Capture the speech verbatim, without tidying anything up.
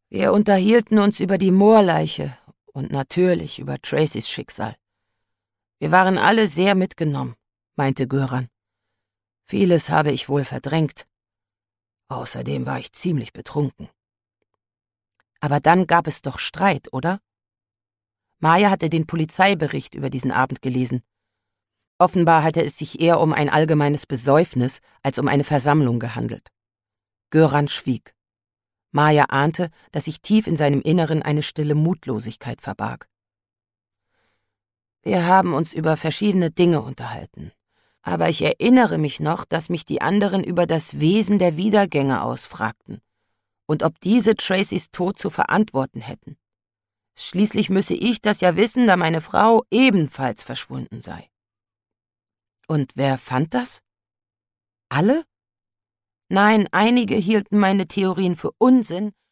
Wir unterhielten uns über die Moorleiche und natürlich über Tracys Schicksal. Wir waren alle sehr mitgenommen, meinte Göran. Vieles habe ich wohl verdrängt. Außerdem war ich ziemlich betrunken. Aber dann gab es doch Streit, oder? Maja hatte den Polizeibericht über diesen Abend gelesen. Offenbar hatte es sich eher um ein allgemeines Besäufnis als um eine Versammlung gehandelt. Göran schwieg. Maja ahnte, dass sich tief in seinem Inneren eine stille Mutlosigkeit verbarg. Wir haben uns über verschiedene Dinge unterhalten. Aber ich erinnere mich noch, dass mich die anderen über das Wesen der Wiedergänge ausfragten und ob diese Tracys Tod zu verantworten hätten. Schließlich müsse ich das ja wissen, da meine Frau ebenfalls verschwunden sei. Und wer fand das? Alle? Nein, einige hielten meine Theorien für Unsinn